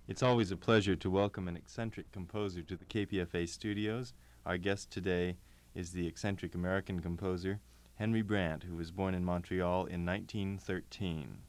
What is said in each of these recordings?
It's always a pleasure to welcome an eccentric composer to the KPFA studios. Our guest today is the eccentric American composer Henry Brant, who was born in Montreal in 1913.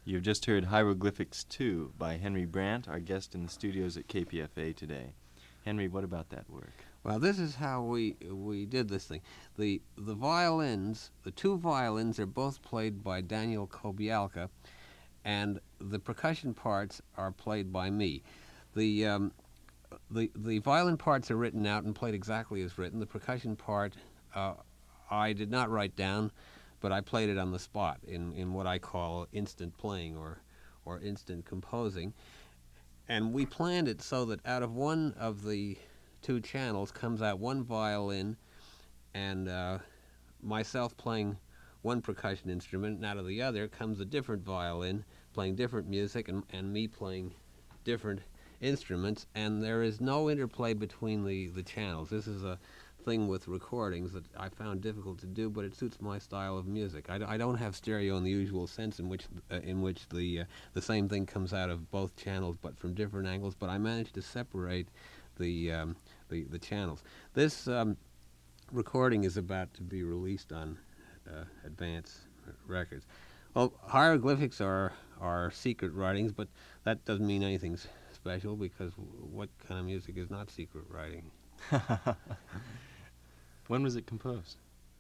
You've just heard Hieroglyphics 2 by Henry Brandt, our guest in the studios at KPFA today. Henry, what about that work? Well, this is how we did this thing. The violins, the two violins are both played by Daniel Kobialka, and the percussion parts are played by me. The violin parts are written out and played exactly as written. The percussion part I did not write down, but I played it on the spot in what I call instant playing or instant composing. And we planned it so that out of one of the two channels comes out one violin and myself playing one percussion instrument, and out of the other comes a different violin playing different music and me playing different instruments, and there is no interplay between the channels. This is a thing with recordings that I found difficult to do, but it suits my style of music. I don't have stereo in the usual sense in which the same thing comes out of both channels but from different angles, but I managed to separate the channels. This recording is about to be released on Advance Records. Well, hieroglyphics are secret writings, but that doesn't mean anything special, because what kind of music is not secret writing? When was it composed?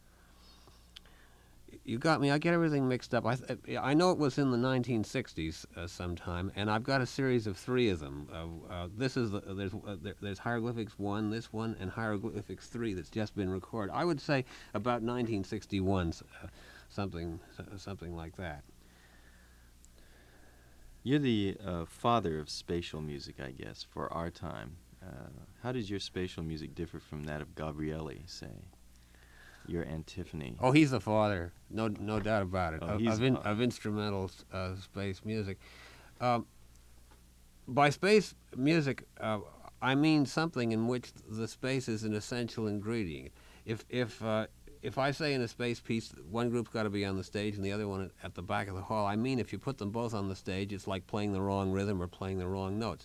You got me. I get everything mixed up. I know it was in the 1960s sometime, and I've got a series of three of them. This is there's Hieroglyphics 1, this one, and Hieroglyphics 3 that's just been recorded. I would say about 1961, something like that. You're the father of spatial music, I guess, for our time. How does your spatial music differ from that of Gabrieli, say? Your antiphony. Oh, he's the father, no doubt about it, of instrumental space music. By space music, I mean something in which the space is an essential ingredient. If I say in a space piece, one group's got to be on the stage and the other one at the back of the hall, I mean if you put them both on the stage, it's like playing the wrong rhythm or playing the wrong notes.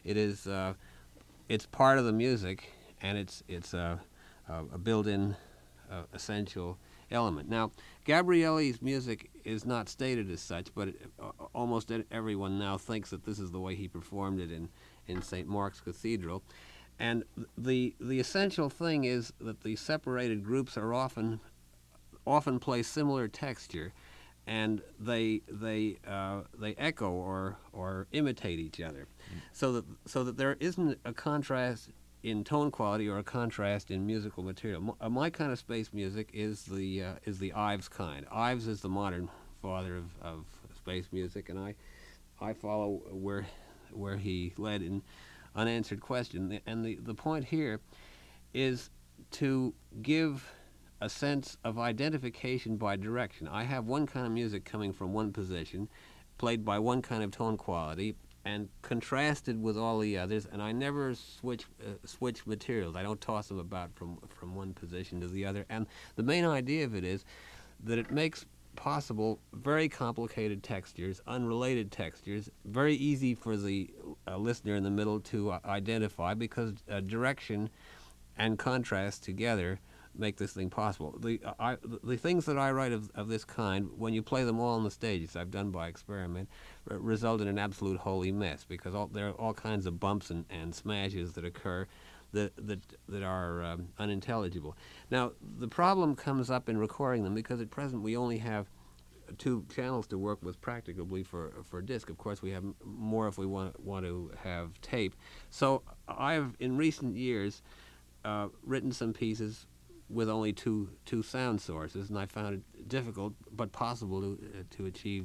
It's part of the music, and it's a built-in essential element. Now, Gabrieli's music is not stated as such, but almost everyone now thinks that this is the way he performed it in St. Mark's Cathedral. And the essential thing is that the separated groups are often play similar texture, and they echo or imitate each other, so that there isn't a contrast in tone quality or a contrast in musical material. My kind of space music is the Ives kind. Ives is the modern father of space music, and I follow where he led in Unanswered Question. And the point here is to give a sense of identification by direction. I have one kind of music coming from one position, played by one kind of tone quality, and contrasted with all the others, and I never switch materials. I don't toss them about from one position to the other. And the main idea of it is that it makes possible very complicated textures, unrelated textures, very easy for the listener in the middle to identify, because direction and contrast together make this thing possible. The things that I write of this kind, when you play them all on the stage, as I've done by experiment, result in an absolute holy mess, because there are all kinds of bumps and smashes that occur that are unintelligible. Now, the problem comes up in recording them, because at present we only have two channels to work with practicably for disc. Of course, we have more if we want to have tape. So I've, in recent years, written some pieces with only two sound sources, and I found it difficult but possible to achieve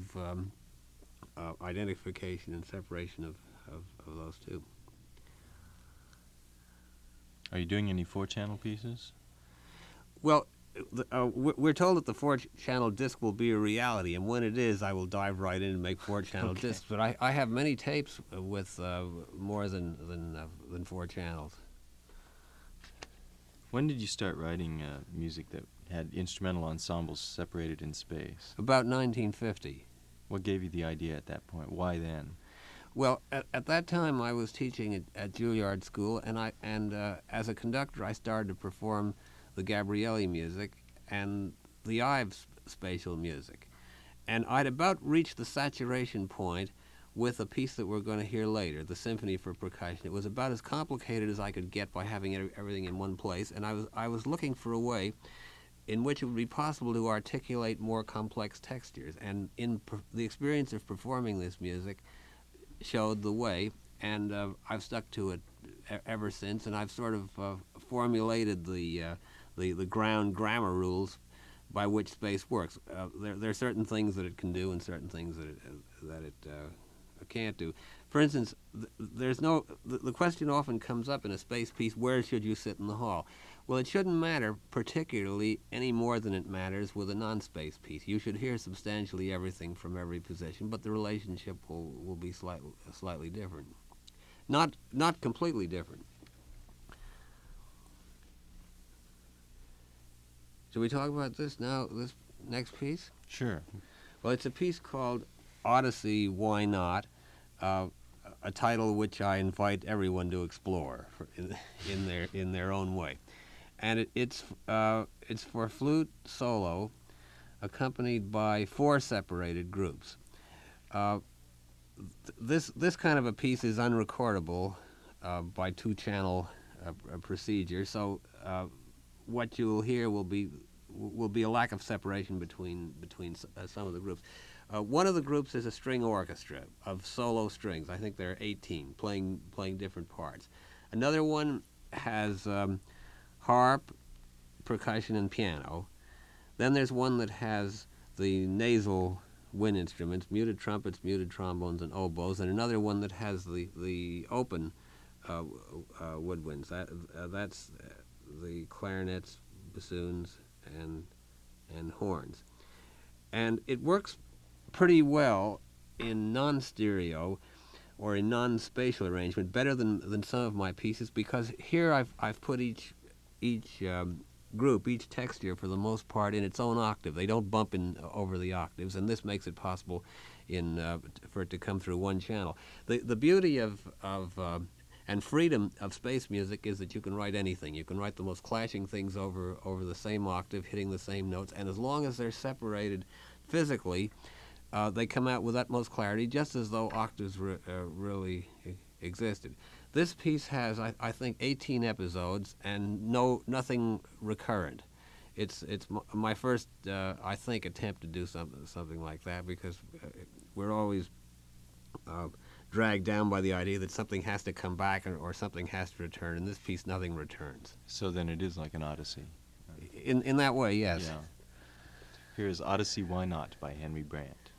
identification and separation of those two. Are you doing any 4-channel pieces? Well, we're told that the 4-channel disc will be a reality, and when it is, I will dive right in and make 4-channel discs. But I have many tapes with more than 4 channels. When did you start writing music that had instrumental ensembles separated in space? About 1950. What gave you the idea at that point? Why then? Well, at that time I was teaching at Juilliard School, and as a conductor I started to perform the Gabrieli music and the Ives spatial music. and I'd about reached the saturation point with a piece that we're going to hear later, the Symphony for Percussion. It was about as complicated as I could get by having everything in one place, and I was looking for a way in which it would be possible to articulate more complex textures. And the experience of performing this music showed the way, and I've stuck to it ever since. And I've sort of formulated the ground grammar rules by which space works. There are certain things that it can do, and certain things that it can't do. For instance, the question often comes up in a space piece: where should you sit in the hall? Well, it shouldn't matter particularly any more than it matters with a non-space piece. You should hear substantially everything from every position, but the relationship will be slightly different. Not completely different. Should we talk about this now, this next piece? Sure. Well, it's a piece called Odyssey, Why Not? A title which I invite everyone to explore in their own way. And it's for flute solo, accompanied by 4 separated groups. This kind of a piece is unrecordable by 2-channel procedure. So what you'll hear will be a lack of separation between some of the groups. One of the groups is a string orchestra of solo strings. I think there are 18 playing different parts. Another one has harp, percussion, and piano. Then there's one that has the nasal wind instruments, muted trumpets, muted trombones, and oboes, and another one that has the open woodwinds. That's the clarinets, bassoons, and horns. And it works pretty well in non-stereo or in non-spatial arrangement, better than some of my pieces, because here I've put each group, each texture, for the most part, in its own octave. They don't bump in over the octaves, and this makes it possible for it to come through one channel. The beauty of and freedom of space music is that you can write anything. You can write the most clashing things over the same octave, hitting the same notes, and as long as they're separated physically, they come out with utmost clarity, just as though octaves really existed. This piece has, I think, 18 episodes and nothing recurrent. It's my first, I think, attempt to do something like that, because we're always dragged down by the idea that something has to come back or something has to return. In this piece, nothing returns. So then it is like an Odyssey. In that way, yes. Yeah. Here is Odyssey, Why Not? By Henry Brandt.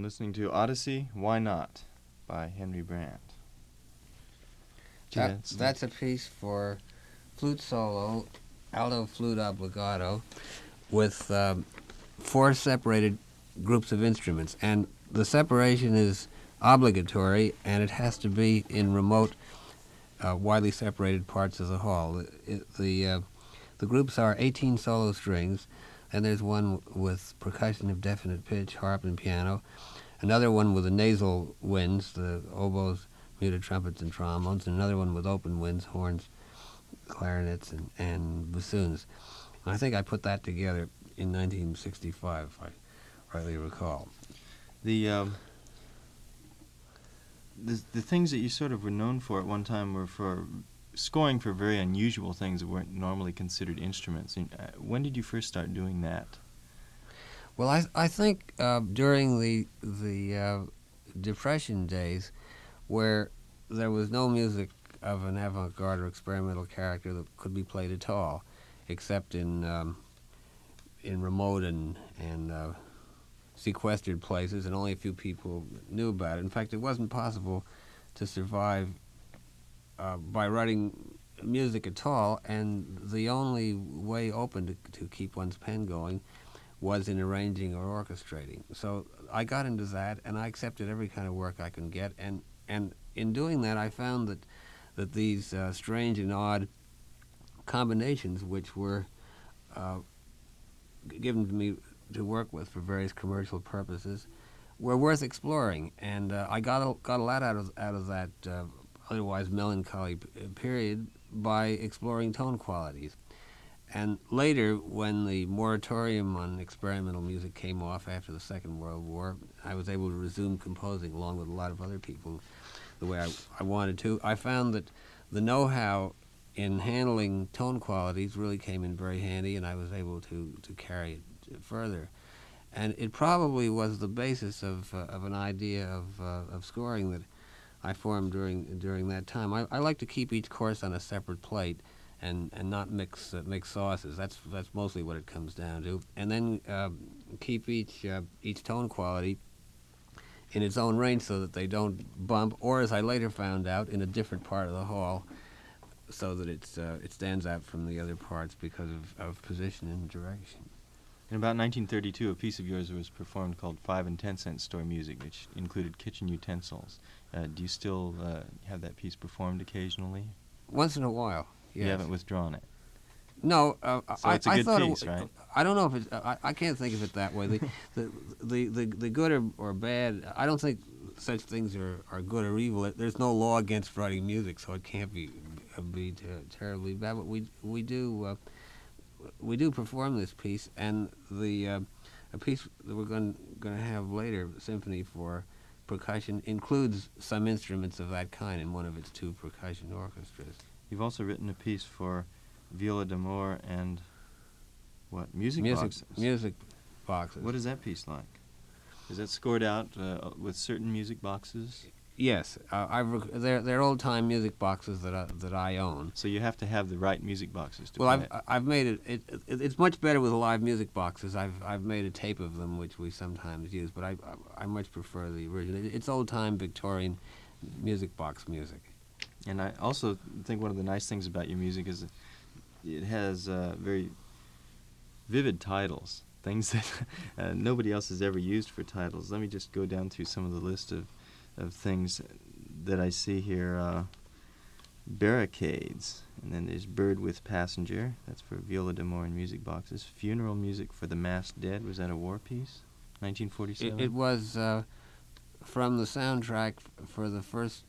listening to Odyssey, Why Not, by Henry Brandt. That's a piece for flute solo, alto flute obbligato, with 4 separated groups of instruments. And the separation is obligatory, and it has to be in remote, widely separated parts of the hall. The groups are 18 solo strings, and there's one with percussion of definite pitch, harp and piano, another one with the nasal winds, the oboes, muted trumpets and trombones, and another one with open winds, horns, clarinets, and bassoons. And I think I put that together in 1965, if I rightly recall. The things that you sort of were known for at one time were for scoring for very unusual things that weren't normally considered instruments. And, when did you first start doing that? Well, I think during the Depression days, where there was no music of an avant-garde or experimental character that could be played at all, except in remote and sequestered places, and only a few people knew about it. In fact, it wasn't possible to survive by writing music at all, and the only way open to keep one's pen going was in arranging or orchestrating. So I got into that, and I accepted every kind of work I can get, and in doing that, I found that these strange and odd combinations, which were given to me to work with for various commercial purposes, were worth exploring, and I got a lot out of that otherwise melancholy period by exploring tone qualities. And later, when the moratorium on experimental music came off after the Second World War, I was able to resume composing along with a lot of other people the way I wanted to. I found that the know-how in handling tone qualities really came in very handy, and I was able to carry it further. And it probably was the basis of an idea of scoring that I formed during that time. I like to keep each course on a separate plate and not mix sauces. That's mostly what it comes down to. And then keep each tone quality in its own range so that they don't bump, or as I later found out, in a different part of the hall, so that it stands out from the other parts because of position and direction. In about 1932, a piece of yours was performed called 5 and 10 cent store music, which included kitchen utensils. Do you still have that piece performed occasionally? Once in a while, yes. You haven't withdrawn it? No, so it's a good piece, right? I don't know if it's. I can't think of it that way. The good or bad. I don't think such things are good or evil. There's no law against writing music, so it can't be terribly bad. But we do perform this piece, and a piece that we're going to have later, Symphony for Percussion, includes some instruments of that kind in one of its 2 percussion orchestras. You've also written a piece for viola d'amore and what? Music boxes. Music boxes. What is that piece like? Is that scored out with certain music boxes? Yes, they're old-time music boxes that I own. So you have to have the right music boxes to Well, play I've made it. It's much better with live music boxes. I've made a tape of them, which we sometimes use, but I much prefer the original. It's old-time Victorian music box music. And I also think one of the nice things about your music is it has very vivid titles, things that nobody else has ever used for titles. Let me just go down through some of the list of things that I see here. Barricades, and then there's Bird with Passenger, that's for viola d'amore and music boxes. Funeral Music for the Masked Dead, was that a war piece? 1947? It was from the soundtrack for the first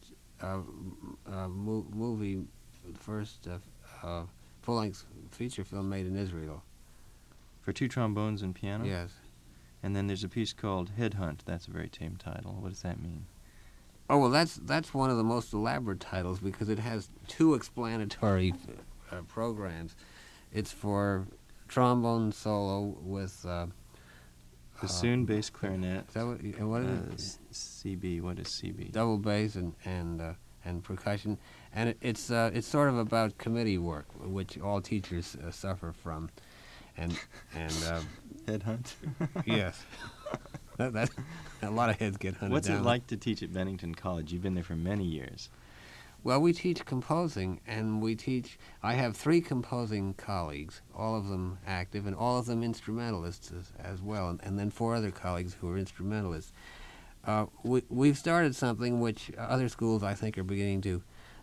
movie, first full-length feature film made in Israel. For 2 trombones and piano? Yes. And then there's a piece called Headhunt. That's a very tame title. What does that mean? Oh, well, that's one of the most elaborate titles because it has 2 explanatory programs. It's for trombone solo with bassoon, bass, clarinet. Is that what is it? CB. What is CB? Double bass and percussion, and it's sort of about committee work, which all teachers suffer from, and Headhunt. Yes. that a lot of heads get hunted What's down. it like to teach at Bennington College? You've been there for many years. Well, we teach composing, and I have 3 composing colleagues, all of them active, and all of them instrumentalists as well, and then 4 other colleagues who are instrumentalists. We've started something which other schools, I think, are beginning to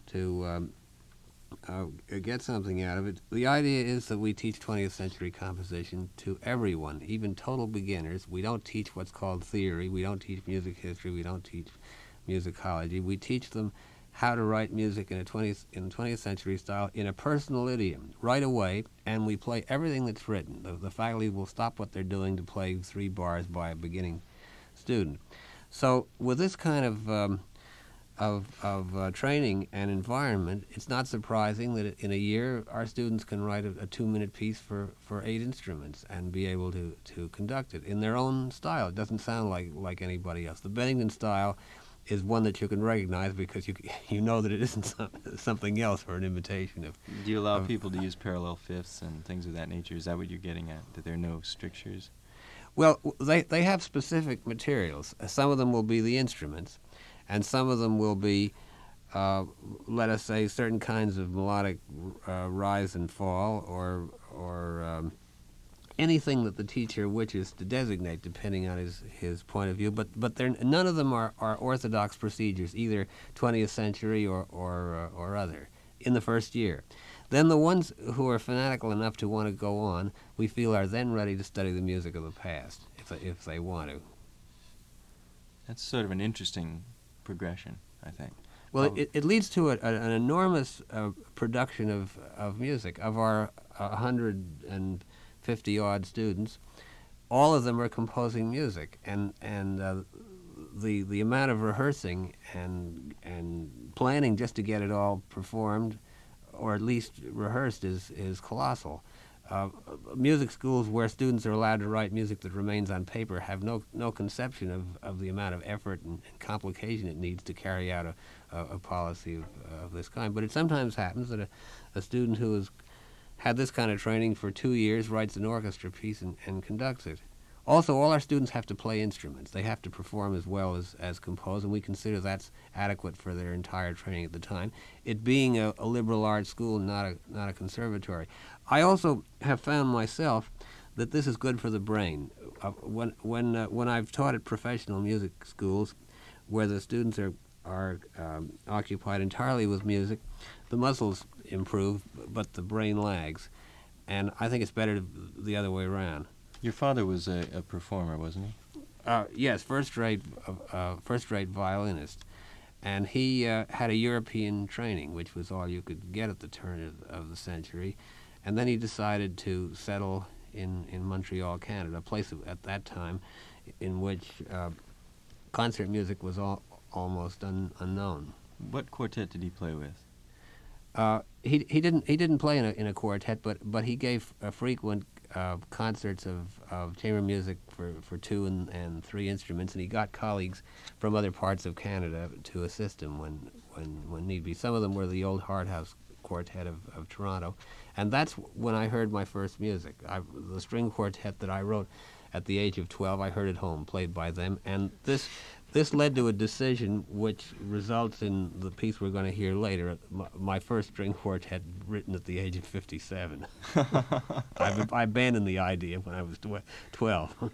get something out of it. The idea is that we teach 20th century composition to everyone, even total beginners. We don't teach what's called theory. We don't teach music history. We don't teach musicology. We teach them how to write music in 20th century style in a personal idiom right away, and we play everything that's written. The faculty will stop what they're doing to play 3 bars by a beginning student. So with this kind of training and environment, it's not surprising that in a year our students can write a 2-minute piece for 8 instruments and be able to conduct it in their own style. It doesn't sound like anybody else. The Bennington style is one that you can recognize because you know that it isn't something else or an imitation of. Do you allow people to use parallel fifths and things of that nature? Is that what you're getting at, that there are no strictures? Well, they have specific materials. Some of them will be the instruments, and some of them will be, let us say, certain kinds of melodic rise and fall, or anything that the teacher wishes to designate, depending on his point of view. But none of them are orthodox procedures, either 20th century or other, in the first year. Then the ones who are fanatical enough to want to go on, we feel are then ready to study the music of the past, if they want to. That's sort of an interesting progression, I think. Well, it leads to an enormous production of music. Of our 150-odd students, all of them are composing music, and the amount of rehearsing and planning just to get it all performed, or at least rehearsed, is colossal. Music schools where students are allowed to write music that remains on paper have no conception of the amount of effort and complication it needs to carry out a policy of this kind. But it sometimes happens that a student who has had this kind of training for 2 years writes an orchestra piece and conducts it. Also, all our students have to play instruments. They have to perform as well as compose, and we consider that's adequate for their entire training at the time, it being a liberal arts school, not a conservatory. I also have found myself that this is good for the brain. When I've taught at professional music schools, where the students are occupied entirely with music, the muscles improve, but the brain lags, and I think it's better the other way around. Your father was a performer, wasn't he? Yes, first-rate violinist, and he had a European training, which was all you could get at the turn of the century, and then he decided to settle in Montreal, Canada, a place at that time in which concert music was almost unknown. What quartet did he play with? He didn't play in a quartet, but he gave frequent concerts of chamber music for 2 and 3 instruments, and he got colleagues from other parts of Canada to assist him when need be. Some of them were the old Harthouse Quartet of Toronto, and that's when I heard my first music. The string quartet that I wrote at the age of 12, I heard at home, played by them, and this led to a decision which results in the piece we're going to hear later, my first string quartet written at the age of 57. I abandoned the idea when I was 12.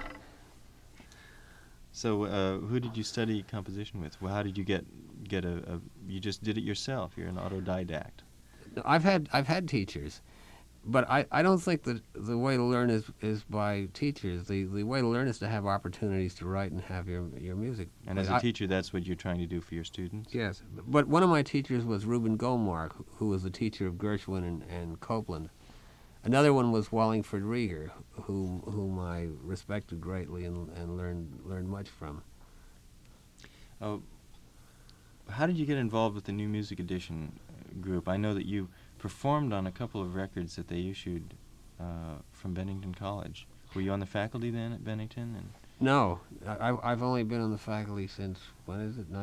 So who did you study composition with? Well, how did you get you just did it yourself? You're an autodidact. I've had teachers, but I don't think that the way to learn is by teachers. The way to learn is to have opportunities to write and have your music. And as a teacher, that's what you're trying to do for your students? Yes, but one of my teachers was Reuben Goldmark, who was the teacher of Gershwin and Copland. Another one was Wallingford Rieger, whom I respected greatly and learned much from. How did you get involved with the New Music Edition group? I know that you performed on a couple of records that they issued from Bennington College. Were you on the faculty then at Bennington? No, I've only been on the faculty since, when is it,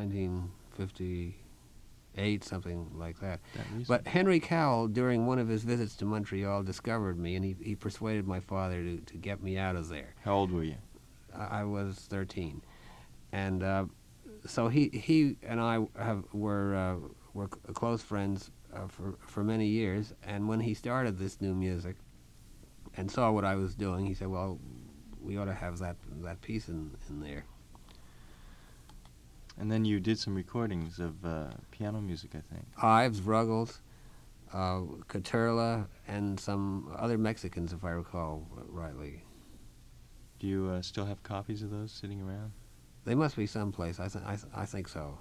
1958, something like that. But Henry Cowell, during one of his visits to Montreal, discovered me, and he persuaded my father to get me out of there. How old were you? I was 13, and so he and I were close friends for many years. And when he started this new music and saw what I was doing, he said, "Well, we ought to have that piece in there." And then you did some recordings of piano music, I think. Ives, Ruggles, Caterla, and some other Mexicans, if I recall rightly. Do you still have copies of those sitting around? They must be someplace. I think so.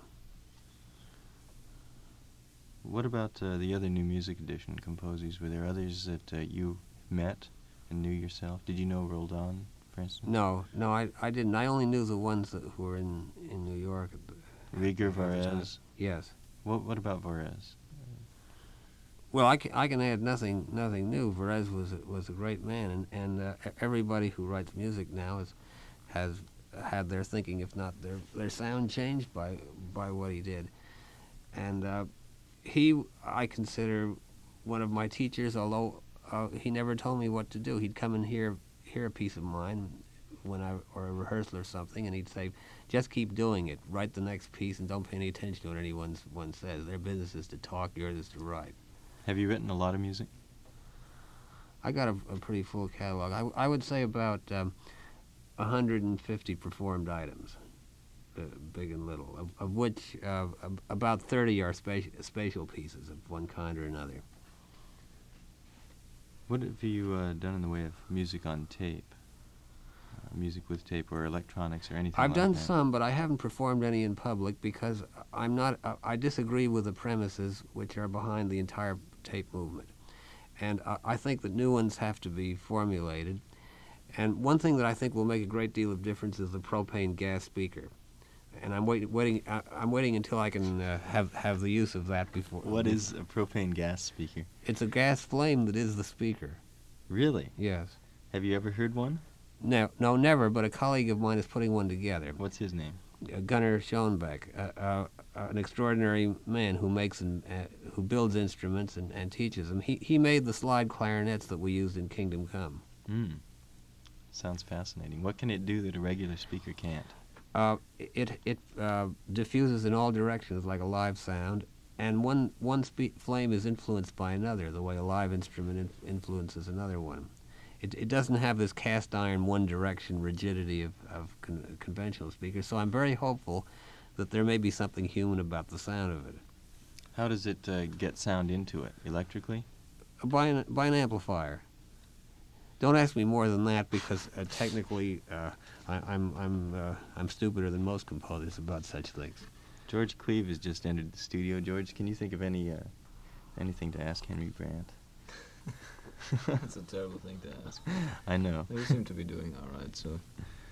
What about the other New Music Edition composers? Were there others that you met and knew yourself? Did you know Roldan, for instance? No, I didn't. I only knew the ones who were in New York. Rieger, Varese. Yes. What about Varese? Well, I can add nothing new. Varese was a great man, and everybody who writes music now has had their thinking, if not their sound, changed by what he did. And I consider one of my teachers, although he never told me what to do. He'd come and hear a piece of mine or a rehearsal or something, and he'd say, "Just keep doing it. Write the next piece, and don't pay any attention to what anyone says. Their business is to talk. Yours is to write." Have you written a lot of music? I got a pretty full catalog. I would say about 150 performed items, big and little, of which about 30 are spatial pieces of one kind or another. What have you done in the way of music on tape? Music with tape or electronics or anything I've like done that? some, but I haven't performed any in public because I disagree with the premises which are behind the entire tape movement. And I think that new ones have to be formulated. And one thing that I think will make a great deal of difference is the propane gas speaker. And I'm waiting until I can have the use of that before. What is a propane gas speaker? It's a gas flame that is the speaker. Really? Yes. Have you ever heard one? No, never, but a colleague of mine is putting one together. What's his name? Gunnar Schoenbeck, an extraordinary man who makes who builds instruments and teaches them. He made the slide clarinets that we used in Kingdom Come. Sounds fascinating. What can it do that a regular speaker can't? It diffuses in all directions like a live sound, and one flame is influenced by another, the way a live instrument influences another one. It doesn't have this cast iron one direction rigidity of conventional speakers, so I'm very hopeful that there may be something human about the sound of it. How does it get sound into it? Electrically? By an amplifier. Don't ask me more than that because technically I'm stupider than most composers about such things. George Cleave has just entered the studio. George, can you think of anything to ask Henry Brandt? That's a terrible thing to ask. I know. You seem to be doing all right, so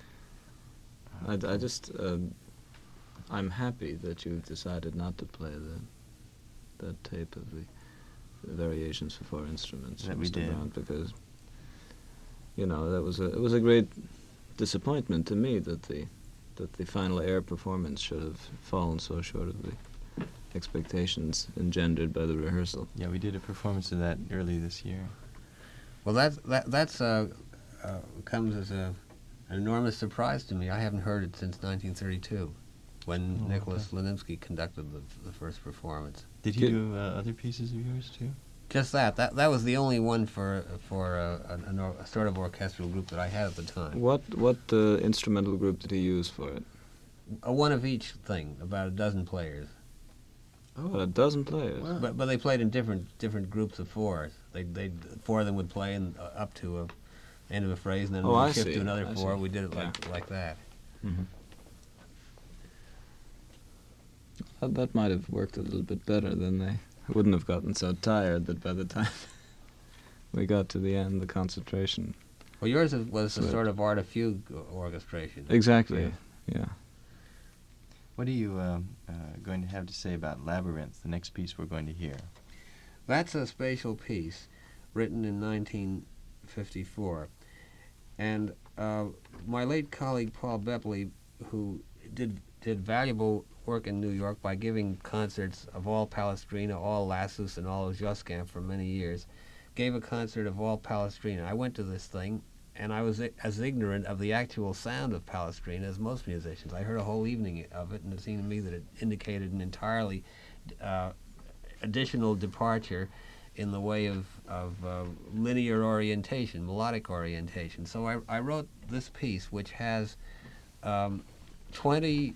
I just I'm happy that you've decided not to play that tape of the variations for four instruments That from we Mr. did. Brandt, because it was a great disappointment to me that the final air performance should have fallen so short of the expectations engendered by the rehearsal. Yeah, we did a performance of that early this year. Well, that's comes as an enormous surprise to me. I haven't heard it since 1932, when Nicholas Lenimsky conducted the first performance. Did he do other pieces of yours too? Just that was the only one for a sort of orchestral group that I had at the time. What instrumental group did he use for it? One of each thing, about a dozen players. Oh, a dozen players. Wow. But they played in different groups of fours. Four of them would play up to a end of a phrase, and then I we'd shift see. to another I four. see. We did it Yeah. like that. Mm-hmm. That might have worked a little bit better, then they wouldn't have gotten so tired that by the time we got to the end, the concentration. Well, yours was a Slipped. sort of art of fugue orchestration. Exactly, yeah. What are you going to have to say about Labyrinth, the next piece we're going to hear? That's a spatial piece written in 1954. And my late colleague Paul Bepley, who did valuable work in New York by giving concerts of all Palestrina, all Lassus, and all Josquin for many years, gave a concert of all Palestrina. I went to this thing, and I was as ignorant of the actual sound of Palestrina as most musicians. I heard a whole evening of it, and it seemed to me that it indicated an entirely additional departure in the way of linear orientation, melodic orientation. So I wrote this piece, which has 20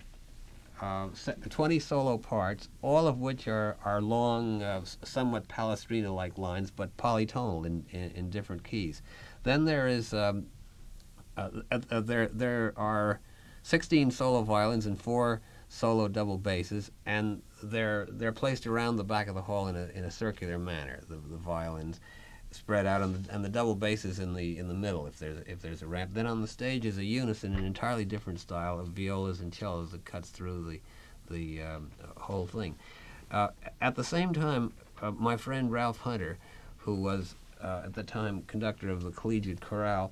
solo parts, all of which are long, somewhat Palestrina-like lines, but polytonal in different keys. Then there is there are 16 solo violins and 4 solo double basses, and they're placed around the back of the hall in a circular manner. The violins spread out, and the double basses in the middle if there's a ramp. Then on the stage is a unison, an entirely different style of violas and cellos that cuts through the whole thing. At the same time, my friend Ralph Hunter, who was at the time conductor of the Collegiate Chorale,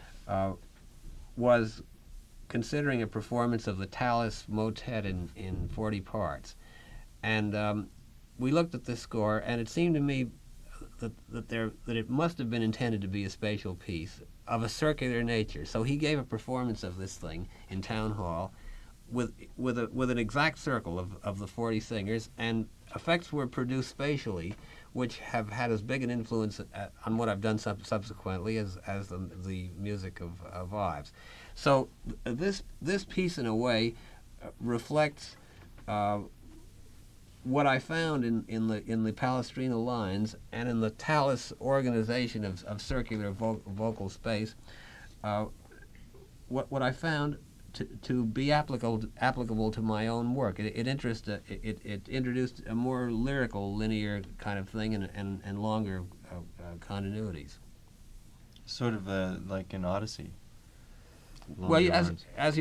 was considering a performance of the Tallis Motet in 40 parts. And we looked at this score, and it seemed to me that it must have been intended to be a spatial piece of a circular nature. So he gave a performance of this thing in Town Hall with an exact circle of the 40 singers, and effects were produced spatially, which have had as big an influence on what I've done subsequently as the music of Ives. So this piece, in a way, reflects what I found in the Palestrina lines and in the Tallis organization of circular vocal space. What I found to be applicable to my own work. It introduced a more lyrical, linear kind of thing and longer continuities. Sort of like an Odyssey. Well, as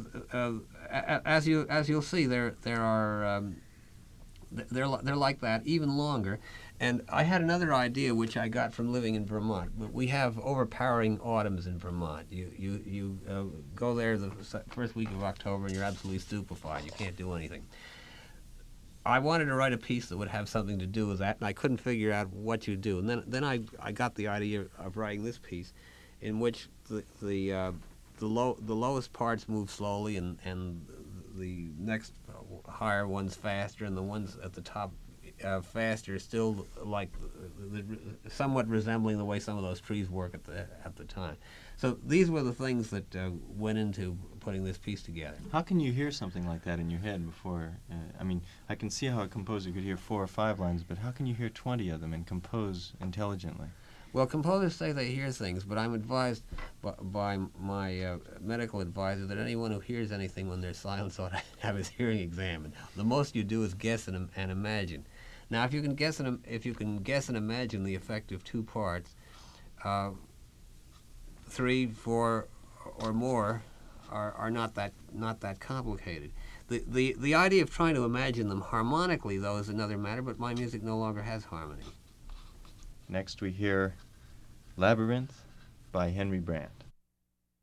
you'll see, there are they're like that, even longer. And I had another idea which I got from living in Vermont. But we have overpowering autumns in Vermont. You go there the first week of October and you're absolutely stupefied. You can't do anything. I wanted to write a piece that would have something to do with that, and I couldn't figure out what you do. And then I got the idea of writing this piece, in which the lowest parts move slowly, and the next higher ones faster, and the ones at the top faster, still like somewhat resembling the way some of those trees work at the time. So these were the things that went into putting this piece together. How can you hear something like that in your head before? I mean, I can see how a composer could hear 4 or 5 lines, but how can you hear 20 of them and compose intelligently? Well, composers say they hear things, but I'm advised by my medical advisor that anyone who hears anything when there's silence ought to have his hearing examined. The most you do is guess and imagine. Now, if you can guess and imagine the effect of 2 parts, 3, 4, or more are not that complicated. The idea of trying to imagine them harmonically, though, is another matter. But my music no longer has harmony. Next we hear Labyrinth by Henry Brant.